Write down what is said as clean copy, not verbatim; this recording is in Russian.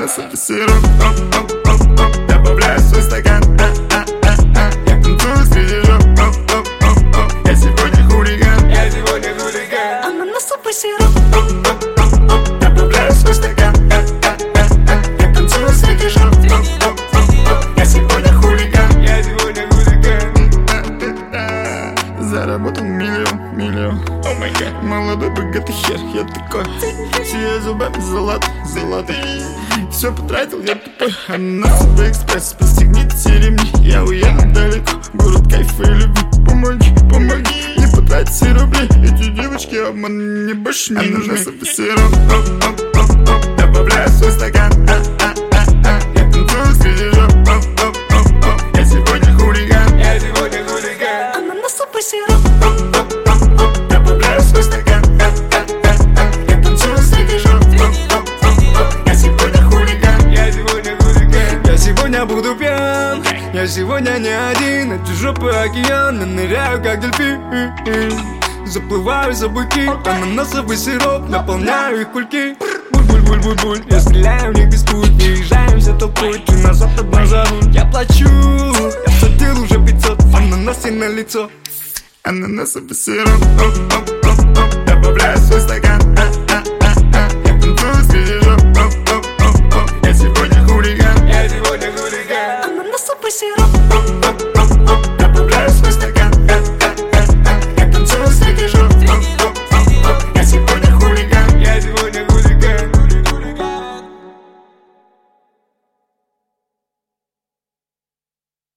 Ананасовый сироп, добавляю в свой стакан. Я танцую среди жоп. Я сегодня хулиган. Ананасовый сироп, добавляю в свой стакан. Я танцую среди жоп. Я сегодня хулиган. Заработал миллион. О май гад, молодой богатый хер, я такой. Сияю зубами золотые. Все потратил, я тупой. Ананасовый экспресс, пристегните ремни. Я уеду далеко, город кайфа и любви. Помоги, не потратите рубли. Эти девочки обман, не больше не нужны. Ананасовый сироп, добавляю в свой стакан. Я танцую среди жоп. Я сегодня хулиган. Ананасовый сироп, добавляю в свой стакан. Я танцую среди жоп. Я сегодня хулиган. Я сегодня буду пьян. Я сегодня не один. Эти жопы океана, ныряю как дельфин. Заплываю за быки. Ананасовый сироп, наполняю их кульки. Буль-буль-буль-буль-буль. Я стреляю в них без пуль. Переезжаемся толпой, ты назад одна за руль. Я плачу, я платил уже 500. Ананасы на лицо. Ананасовый сироп, добавляю в свой стакан. Я танцую среди жоп. Я сегодня хулиган. Ананасовый сироп,